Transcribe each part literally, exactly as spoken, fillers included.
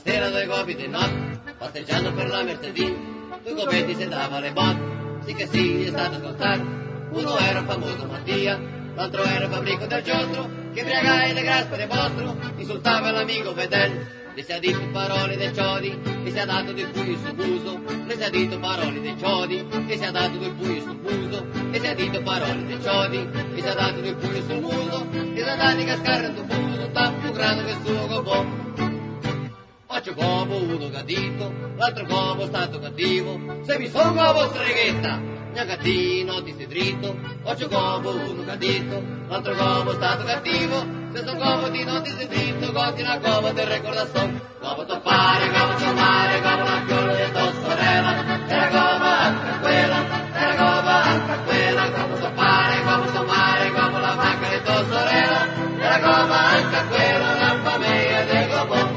sera due gobi di notte, passeggiando per la Mercedì, due gobetti si dava le botte, sì che sì, è stato scontato. Uno era un famoso Mattia, l'altro era il fabbrico del giostro, che briagai le graspere vostro, insultava l'amico Fedel. Le si ha detto parole dei ciodi, e si è dato dei pugni sul muso. Le si ha detto parole dei ciodi, e si è dato dei pugni sul muso. E si è detto parole dei ciodi, e si è dato dei pugni sul muso. E si è dato a cascare in tuo muso, tanto più grande che il suo gobò. Faccio gobo uno gadito, l'altro gobo stato cattivo. Se mi son gobo streghetta, gnagattino ti sei dritto. Faccio gobo uno gadito, l'altro gobo stato cattivo. Se son gobo di non ti sei dritto, goti una gobo del recordazione. Gobo toppare, gobo tommare, gobo la fiore di tua sorella. Era gobo anche quella, era gobo anche quella. Gobo toppare, gobo tommare, gobo la vacca di tua sorella. Era gobo anche quella, la famiglia del gobo.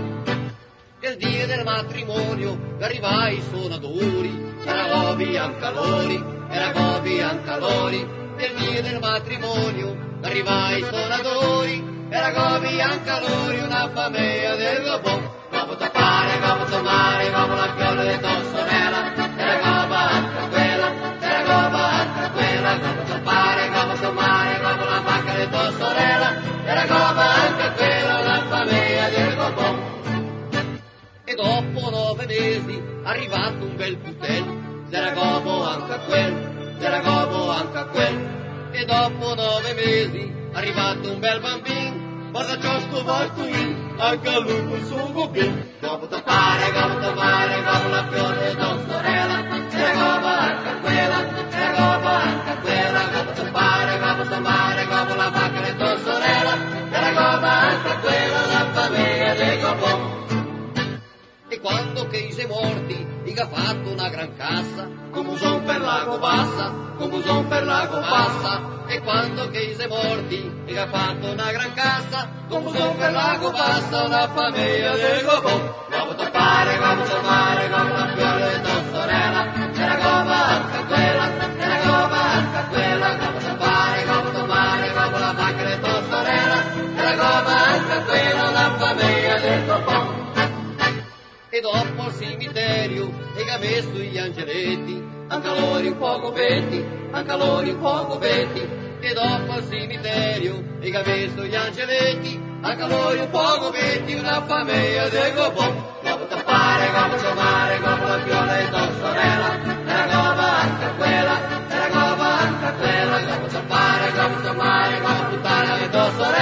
Il dia del matrimonio, che arrivai i suonatori, era gobi anche loro, era gobi anche loro. Il dia del matrimonio, che arrivai i suonatori, era gobi anche loro, una famiglia del gobo. Gobo toppare, gobo tommare, gobo la fiore di tua sorella, era gobo anche quella, era gobo anche quella. Gobo toppare, gobo tommare, gobo la vacca di tua sorella, era gobo anche quella, la famiglia del gobo. E dopo nove mesi, arrivato un bel putel, s'era gobo anche quel, s'era gobo anche quel. E dopo nove mesi, arrivato un bel bambino, guarda ciosco volto in, anche a lui col suo gobin. Gobo toppare, gobo tommare, gobo la fiore di tua sorella, s'era gobo anche quella, s'era gobo anche quella. Gobo toppare, gobo tommare, gobo la vacca di tua sorella, s'era gobo anche quella, la famiglia del gobo. E quando che sei morti, i ha fatto una gran cassa, come son per lago bassa, come son per lago bassa. E quando che sei morti, i ha fatto una gran cassa, come son per lago bassa, una famiglia del gobo. Gobo toppare, gobo tommare, gobo la fiore di tua sorella, era gobo anche quella, era gobo anche quella. Gobo toppare, gobo tommare, gobo la vacca di tua sorella, era gobo anche quella, una famiglia del gobo. E dopo al cimitero, e ha messo gli angeletti, anche loro un po' gobetti, anche loro un po' gobetti. E dopo al cimitero, e ha messo gli angeletti, anche loro un po' gobetti, una famiglia del gobo. Gobo toppare, gobo tommare, gobo la fiore di tua sorella, era gobo anche quella, era gobo anche quella. Gobo toppare, gobo tommare, gobo puttana di tua sorella.